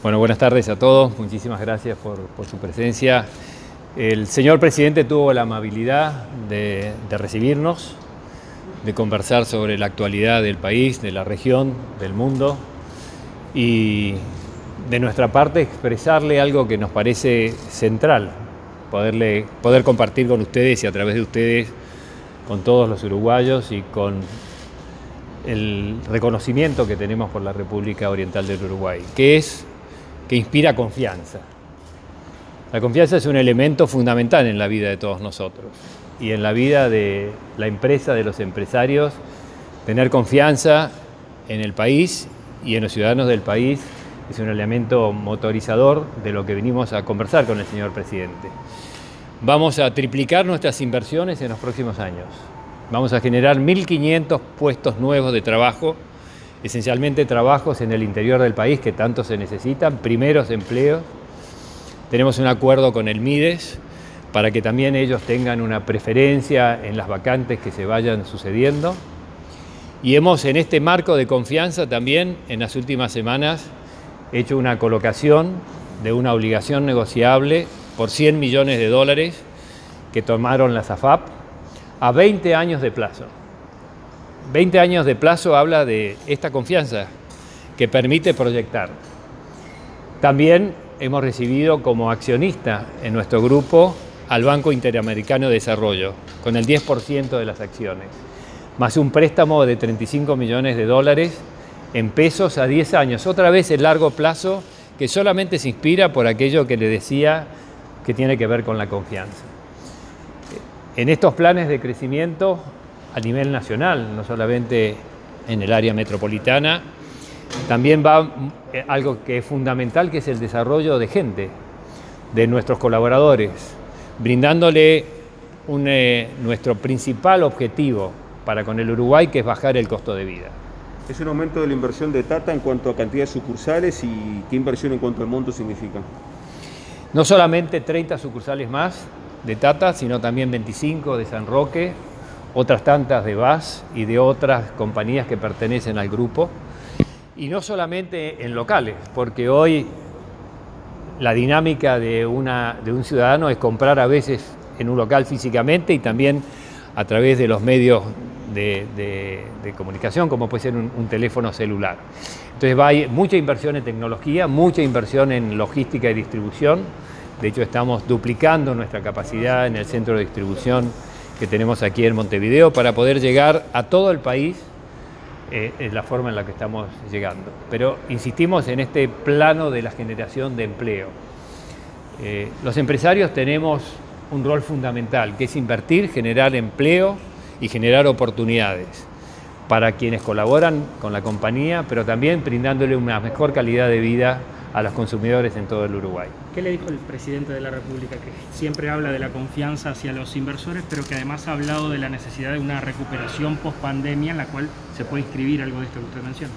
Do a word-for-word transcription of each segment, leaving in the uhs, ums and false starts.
Bueno, buenas tardes a todos. Muchísimas gracias por, por su presencia. El señor presidente tuvo la amabilidad de, de recibirnos, de conversar sobre la actualidad del país, de la región, del mundo y de nuestra parte expresarle algo que nos parece central, poderle, poder compartir con ustedes y a través de ustedes con todos los uruguayos y con el reconocimiento que tenemos por la República Oriental del Uruguay, que es que inspira confianza. La confianza es un elemento fundamental en la vida de todos nosotros y en la vida de la empresa, de los empresarios. Tener confianza en el país y en los ciudadanos del país es un elemento motorizador de lo que venimos a conversar con el señor presidente. Vamos a triplicar nuestras inversiones en los próximos años. Vamos a generar mil quinientos puestos nuevos de trabajo, esencialmente trabajos en el interior del país que tanto se necesitan, primeros empleos. Tenemos un acuerdo con el MIDES para que también ellos tengan una preferencia en las vacantes que se vayan sucediendo. Y hemos, en este marco de confianza también, en las últimas semanas, hecho una colocación de una obligación negociable por cien millones de dólares que tomaron las A F A P a veinte años de plazo. veinte años de plazo habla de esta confianza que permite proyectar. También hemos recibido como accionista en nuestro grupo al Banco Interamericano de Desarrollo, con el diez por ciento de las acciones, más un préstamo de treinta y cinco millones de dólares en pesos a diez años. Otra vez el largo plazo que solamente se inspira por aquello que le decía que tiene que ver con la confianza. En estos planes de crecimiento a nivel nacional, no solamente en el área metropolitana, también va algo que es fundamental, que es el desarrollo de gente, de nuestros colaboradores, brindándole un, eh, nuestro principal objetivo para con el Uruguay, que es bajar el costo de vida. ¿Es un aumento de la inversión de Tata en cuanto a cantidad de sucursales y qué inversión en cuanto al monto significa? No solamente treinta sucursales más de Tata, sino también veinticinco de San Roque, otras tantas de V A S y de otras compañías que pertenecen al grupo. Y no solamente en locales, porque hoy la dinámica de, una, de un ciudadano es comprar a veces en un local físicamente y también a través de los medios de, de, de comunicación, como puede ser un, un teléfono celular. Entonces va, hay mucha inversión en tecnología, mucha inversión en logística y distribución. De hecho, estamos duplicando nuestra capacidad en el centro de distribución que tenemos aquí en Montevideo para poder llegar a todo el país. Eh, es la forma en la que estamos llegando. Pero insistimos en este plano de la generación de empleo. Eh, los empresarios tenemos un rol fundamental, que es invertir, generar empleo y generar oportunidades para quienes colaboran con la compañía, pero también brindándole una mejor calidad de vida a los consumidores en todo el Uruguay. ¿Qué le dijo el presidente de la República? Que siempre habla de la confianza hacia los inversores, pero que además ha hablado de la necesidad de una recuperación post-pandemia en la cual se puede inscribir algo de esto que usted menciona.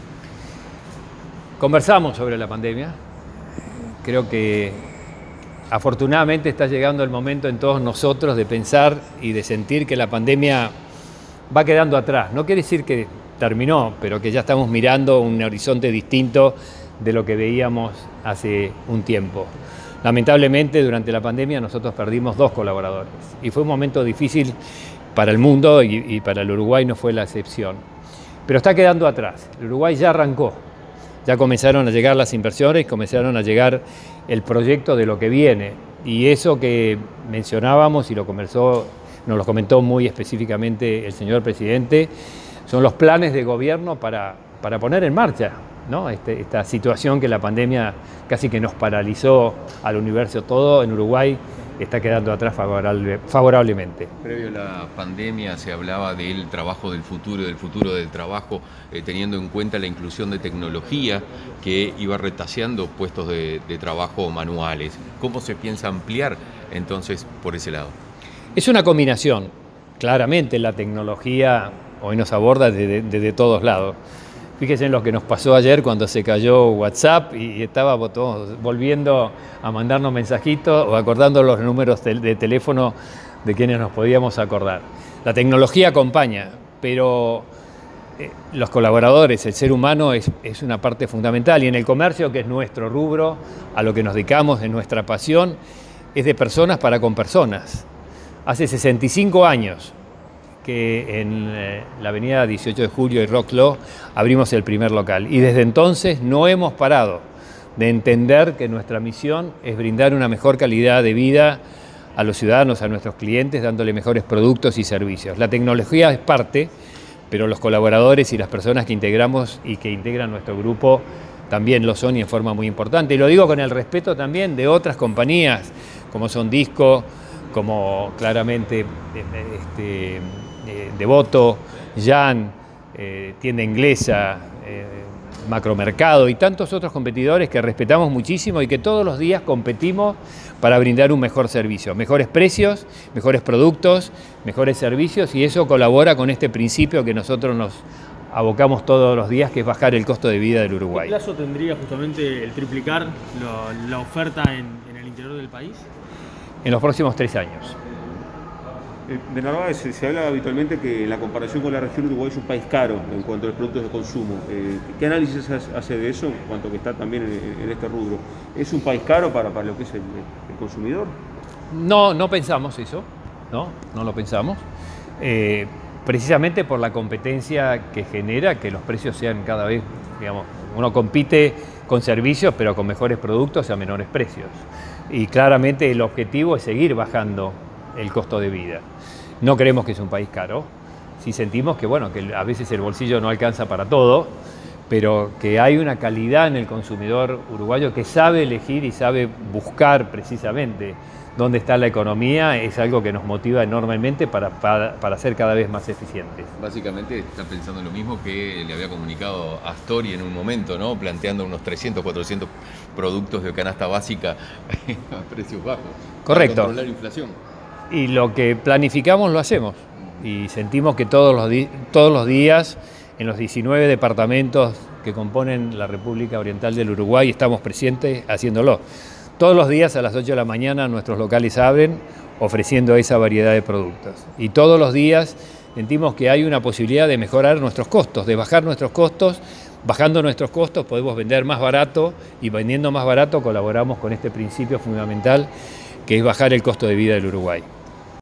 Conversamos sobre la pandemia. Creo que afortunadamente está llegando el momento en todos nosotros de pensar y de sentir que la pandemia va quedando atrás. No quiere decir que terminó, pero que ya estamos mirando un horizonte distinto de lo que veíamos hace un tiempo. Lamentablemente, durante la pandemia nosotros perdimos dos colaboradores y fue un momento difícil para el mundo y, y para el Uruguay no fue la excepción. Pero está quedando atrás. El Uruguay ya arrancó, ya comenzaron a llegar las inversiones, comenzaron a llegar el proyecto de lo que viene. Y eso que mencionábamos y lo conversó, nos lo comentó muy específicamente el señor presidente, son los planes de gobierno para, para poner en marcha, ¿no? Este, esta situación que la pandemia casi que nos paralizó al universo todo, en Uruguay está quedando atrás favorable, favorablemente. Previo a la pandemia se hablaba del trabajo del futuro, del futuro del trabajo, eh, teniendo en cuenta la inclusión de tecnología que iba retaseando puestos de, de trabajo manuales. ¿Cómo se piensa ampliar entonces por ese lado? Es una combinación. Claramente la tecnología hoy nos aborda desde de, de todos lados. Fíjense en lo que nos pasó ayer cuando se cayó WhatsApp y estábamos todos volviendo a mandarnos mensajitos o acordando los números de, de teléfono de quienes nos podíamos acordar. La tecnología acompaña, pero eh, los colaboradores, el ser humano es, es una parte fundamental, y en el comercio, que es nuestro rubro, a lo que nos dedicamos, es nuestra pasión, es de personas para con personas. Hace sesenta y cinco años que en eh, la avenida dieciocho de julio y Wrocław abrimos el primer local, y desde entonces no hemos parado de entender que nuestra misión es brindar una mejor calidad de vida a los ciudadanos, a nuestros clientes, dándole mejores productos y servicios. La tecnología es parte, pero los colaboradores y las personas que integramos y que integran nuestro grupo también lo son, y en forma muy importante. Y lo digo con el respeto también de otras compañías, como son Disco, como claramente este, Devoto, Jan, eh, Tienda Inglesa, eh, Macromercado y tantos otros competidores que respetamos muchísimo y que todos los días competimos para brindar un mejor servicio, mejores precios, mejores productos, mejores servicios, y eso colabora con este principio que nosotros nos abocamos todos los días, que es bajar el costo de vida del Uruguay. ¿Qué plazo tendría justamente el triplicar lo, la oferta en, en el interior del país? En los próximos tres años. De Narváez, se habla habitualmente que la comparación con la región Uruguay es un país caro en cuanto a los productos de consumo. Eh, ¿Qué análisis hace de eso, en cuanto que está también en, en este rubro? ¿Es un país caro para, para lo que es el, el consumidor? No, no pensamos eso, no, no lo pensamos. Eh, precisamente por la competencia que genera que los precios sean cada vez, digamos, uno compite con servicios, pero con mejores productos a menores precios. Y claramente el objetivo es seguir bajando el costo de vida. No creemos que es un país caro, sí sentimos que, bueno, que a veces el bolsillo no alcanza para todo, pero que hay una calidad en el consumidor uruguayo que sabe elegir y sabe buscar precisamente dónde está la economía, es algo que nos motiva enormemente para, para, para ser cada vez más eficientes. Básicamente está pensando en lo mismo que le había comunicado Astori en un momento, ¿no? Planteando unos trescientos, cuatrocientos productos de canasta básica a precios bajos. Correcto. Para controlar la inflación. Y lo que planificamos lo hacemos, y sentimos que todos los, di- todos los días en los diecinueve departamentos que componen la República Oriental del Uruguay estamos presentes haciéndolo. Todos los días a las ocho de la mañana nuestros locales abren ofreciendo esa variedad de productos, y todos los días sentimos que hay una posibilidad de mejorar nuestros costos, de bajar nuestros costos. Bajando nuestros costos podemos vender más barato, y vendiendo más barato colaboramos con este principio fundamental que es bajar el costo de vida del Uruguay.